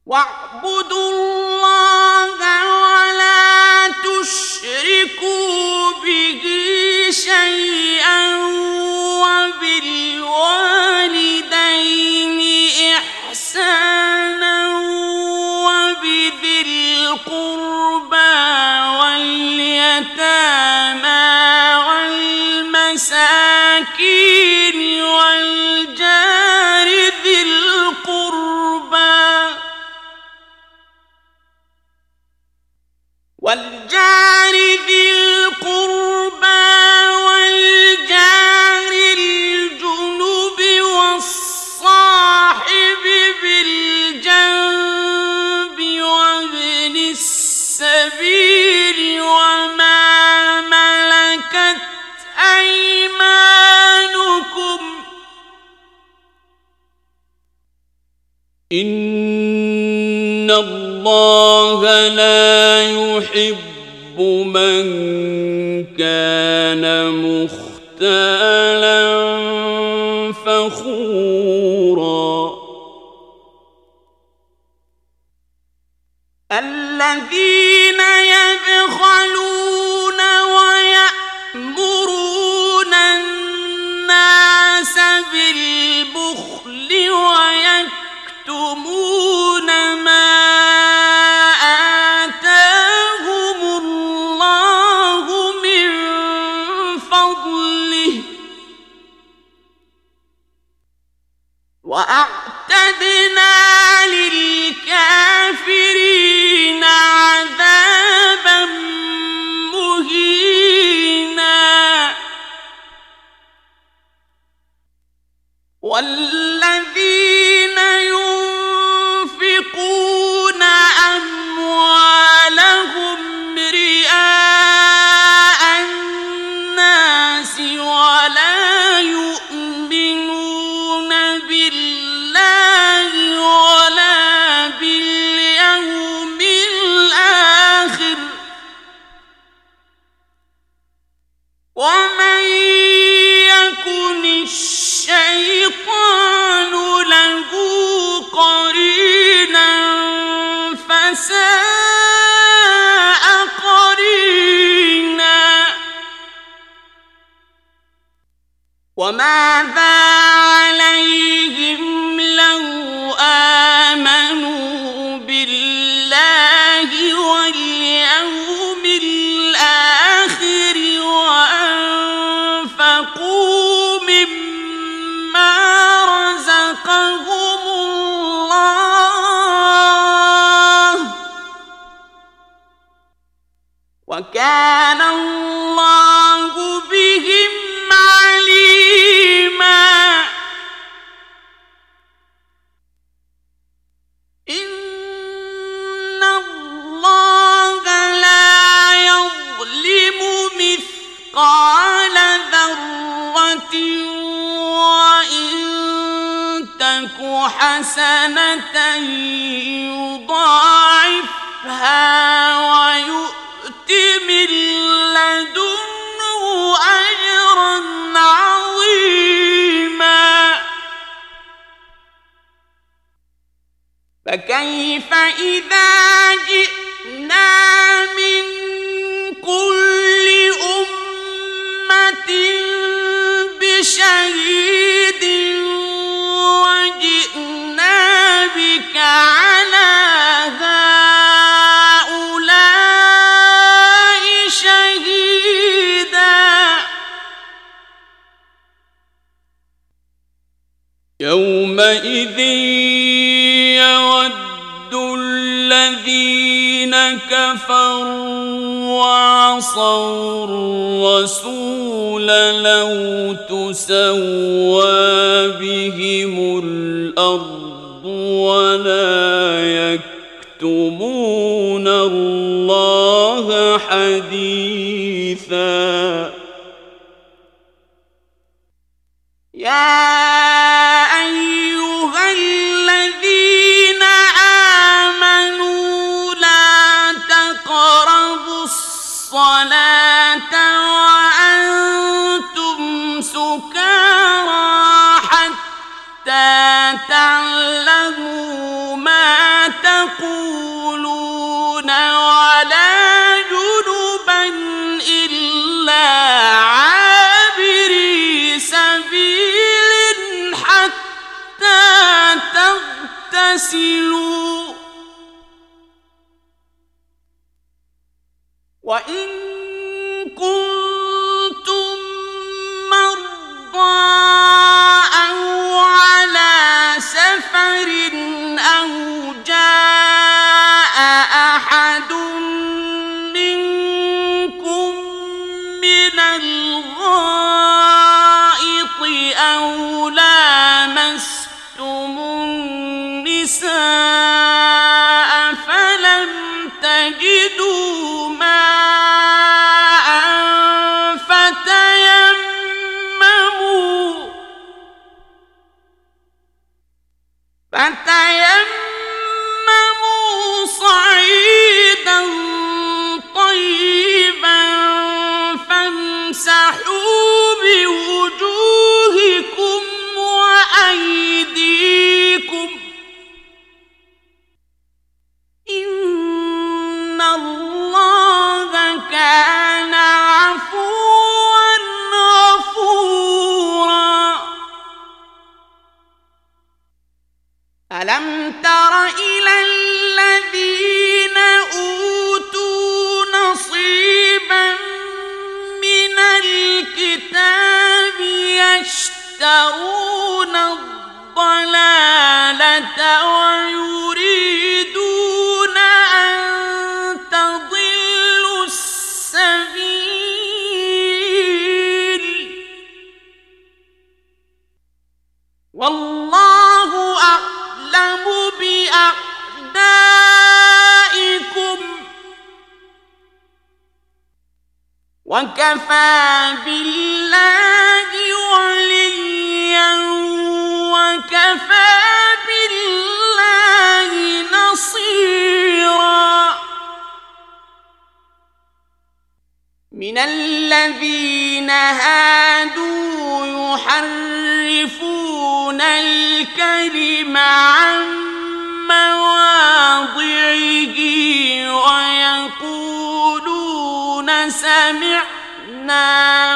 واعبدوا الله ولا تشركوا به شيئا وبالوالدين إحسانا وبذي القربى واليتامى والمساكين والجار ذي القربى والجار الجنب والصاحب بالجنب وابن السبيل وما ملكت أيمانكم إن الله لا يحب من كان مختالا فخورا الذين يبخلون ويأمرون الناس بالبخل ويكتمون ما آتاهم الله من فضله وأعتدنا للكافرين عذابا مهينا والذين ينفقون أموالهم رئاء الناس ولا يؤمنون بالله ولا باليوم الآخر ومن يكن الشيطان له قرينا فساء قرينا وماذا عليهم لو آمنوا بالله واليوم الآخر وأنفقوا مما رزقهم الله وكان الله بهم عليما إن الله لا يظلم مثقال ذرة وإن تك حسنة يضاعفها ويؤت من لدنه أجرا عظيما فكيف إذا جئنا من كل أمة بشهيد وجئنا بك على هؤلاء شهيدا يومئذ يود الذين كفروا وعصوا الرسول لو تسوى بهم الأرض ولا يكتمون الله حديثا يا أيها الذين آمنوا لا تقربوا الصلاة وأنتم سكارى حتى تعلموا ما تقولون يقولون ولا جنبا إلا عابري سبيل حتى تغتسلوا وإن كنتم مرضى أو على سفر أو جاء أحد منكم من الغائط أو لامستم النساء فلم تجدوا ماء فتيمموا صعيدا طيبا فامسحوا بوجوهكم وأيديكم إن الله كان عفوا غفورا ألم تر إلى الذين أوتوا نصيبا من الكتاب يشترون الضلالة ويريدون أن تضلوا السبيل والله أعلم بأعدائكم وكفى بالله وليا وكفى بالله نصيرا من الذين هادوا يحرفون الكلم عن مواضعه ويقولون سمعنا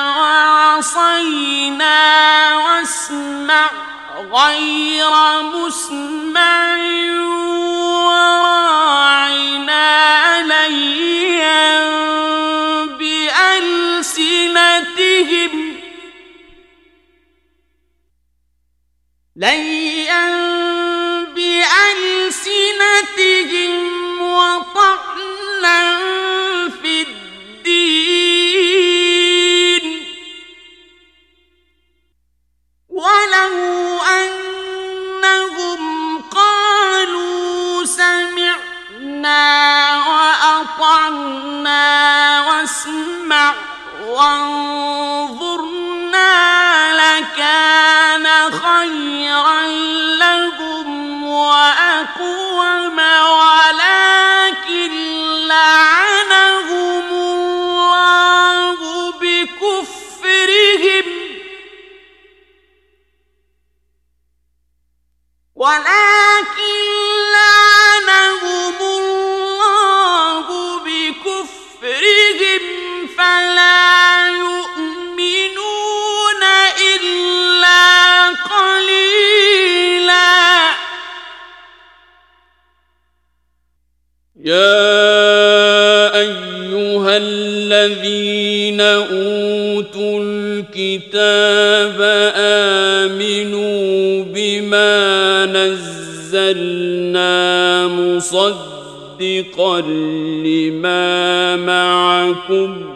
وعصينا واسمع غير مسمع وراعنا ليا بألسنتهم وطعنا في الدين ولو أنهم قالوا سمعنا وأطعنا واسمع وانظرنا لكان خيرا لهم وأقوم ولكن لعنهم الله بكفرهم فلا يؤمنون إلا قليلا. يا أيها الذين أوتوا الكتاب آمنوا بما نزلنا مصدقا لما معكم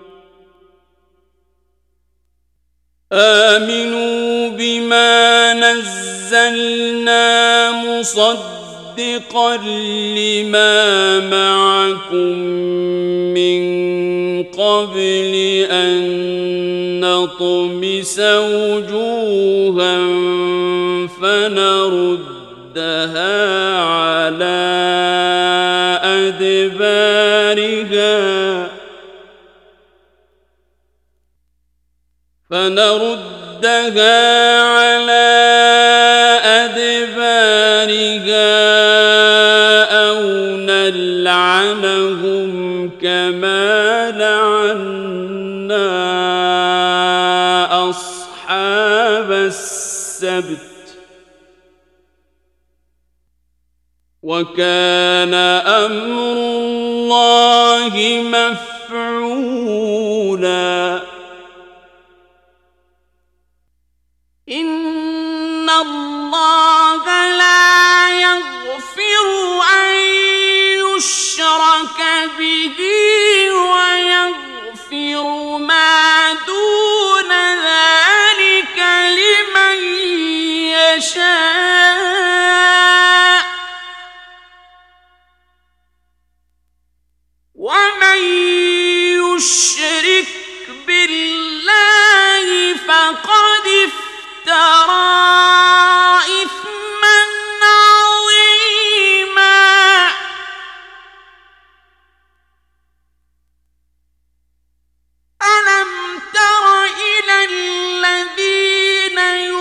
من قبل أن نطمس وجوها فنردها على أدبارها السبت وكان أمر الله مفعولا إن الله لا يغفر أن يشرك به ويغفر ما دون ذلك لمن يشاء ومن يشرك بالله فقد افترى إثما عظيما ألم تر إلى الذين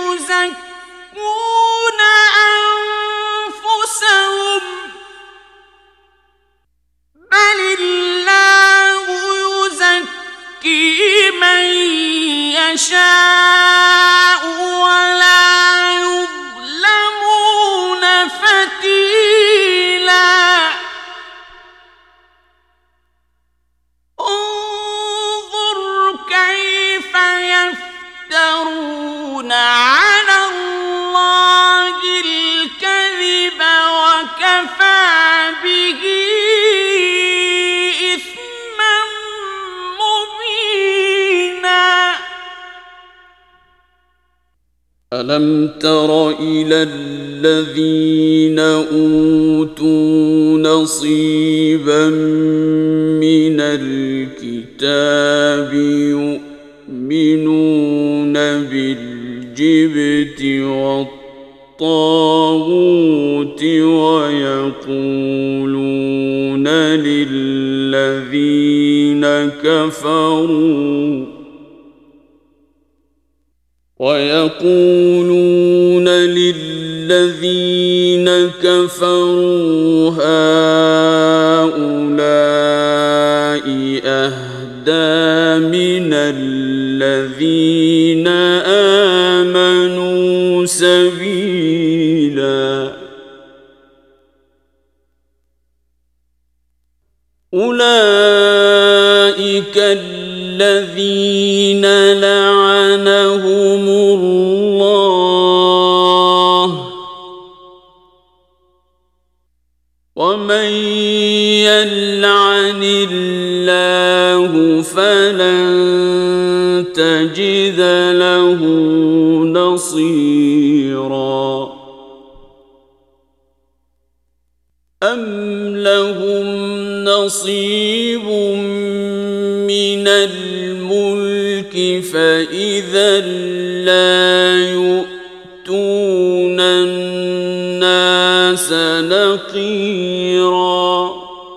يزكون أنفسهم بل الله يزكي من يشاء ولا يظلمون فتيلا انظر كيف يفترون على الله الكذب وكفى به إثما مبينا ألم تر إلى الذين أوتوا نصيبا من الكتاب يؤمنون بالجبت والطاغوت ويقولون للذين كفروا هؤلاء أهدى من الذين آمنوا سبيلا أولئك الذين لعنهم الله ومن يلعن الله فلن تجد له نصيرا أم لهم نصيب من الملك فإذا لا يؤتون الناس نقيرا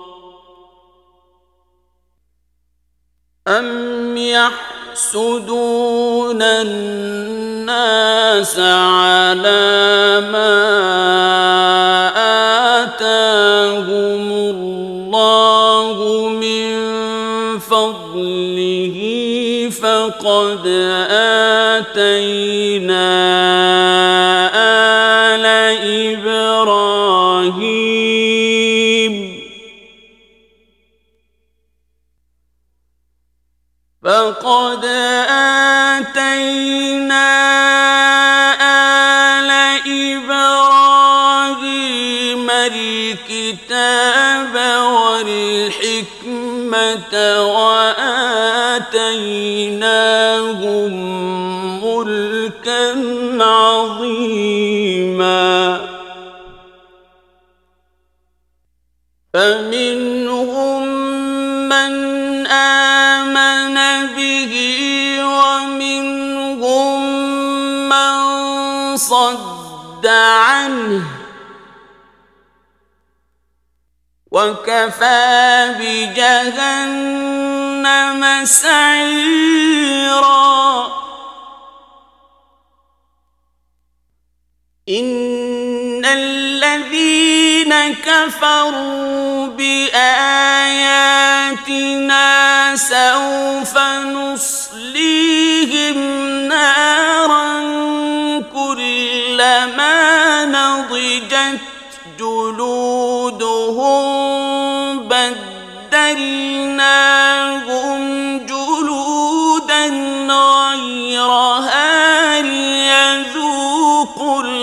أم يحسدون الناس على ما آتاهم الله من فضله فقد آتينا آل إبراهيم الكتاب والحكمة وآتيناهم ملكا عظيما فمنهم من آمن به ومنهم من صد عنه وكفى بجهنم سعيرا إن الذين كفروا بآياتنا سوف نصليهم نصليهم نارا كلما نضجت جلودهم بدلناهم جلودا غيرها ليذوقوا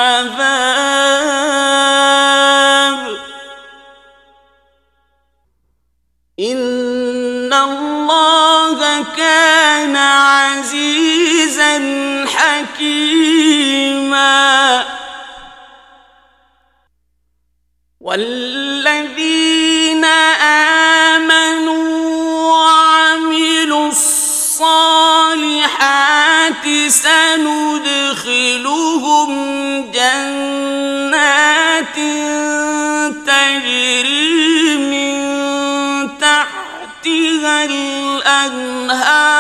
العذاب إن الله كان عزيزا حكيما والذين آمنوا وعملوا الصالحات سندخلهم جنات تجري من تحتها الأنهار